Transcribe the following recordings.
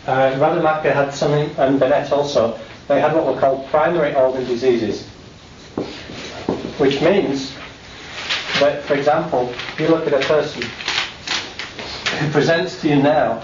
Rademacher had something, and Bennett also. They had what were called primary organ diseases, which means that, for example, if you look at a person who presents to you now,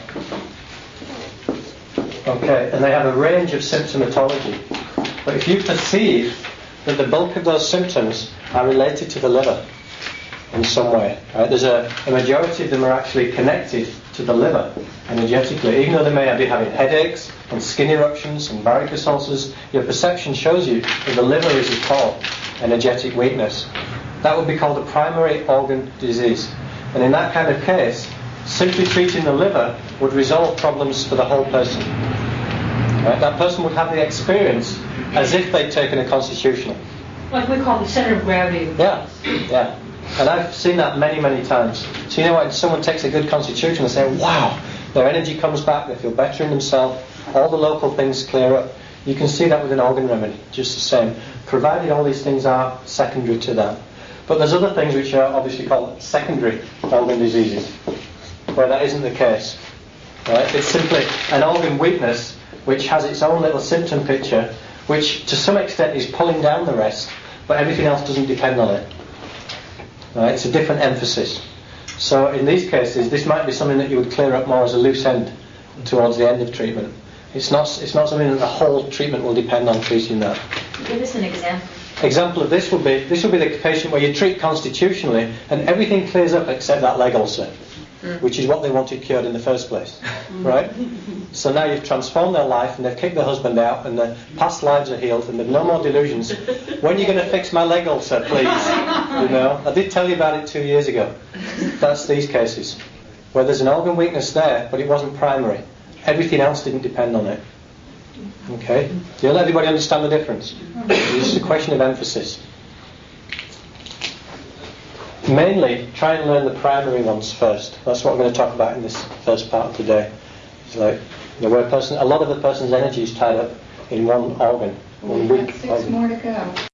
okay, and they have a range of symptomatology, but if you perceive that the bulk of those symptoms are related to the liver in some way, right? There's a majority of them are actually connected to the liver energetically, even though they may be having headaches and skin eruptions and varicose ulcers. Your perception shows you that the liver is at fault, energetic weakness. That would be called a primary organ disease, and in that kind of case, simply treating the liver would resolve problems for the whole person. Right? That person would have the experience as if they'd taken a constitutional. Like we call the center of gravity. Yeah. And I've seen that many, many times. So you know what, if someone takes a good constitution and say, wow, their energy comes back, they feel better in themselves, all the local things clear up. You can see that with an organ remedy, just the same, provided all these things are secondary to that. But there's other things which are obviously called secondary organ diseases, where that isn't the case. Right? It's simply an organ weakness which has its own little symptom picture, which to some extent is pulling down the rest, but everything else doesn't depend on it. Right? It's a different emphasis. So in these cases, this might be something that you would clear up more as a loose end towards the end of treatment. It's not something that the whole treatment will depend on treating that. Give us an example. Example of this would be the patient where you treat constitutionally and everything clears up except that leg ulcer, which is what they wanted cured in the first place, right? So now you've transformed their life and they've kicked their husband out and their past lives are healed and they've no more delusions. When are you going to fix my leg ulcer, please? You know, I did tell you about it 2 years ago. That's these cases where there's an organ weakness there, but it wasn't primary. Everything else didn't depend on it. Okay? Do you let everybody understand the difference? It's just a question of emphasis. Mainly, try and learn the primary ones first. That's what we're going to talk about in this first part of the day. It's like, you know, where a lot of the person's energy is tied up in one organ, one weak organ. More to go.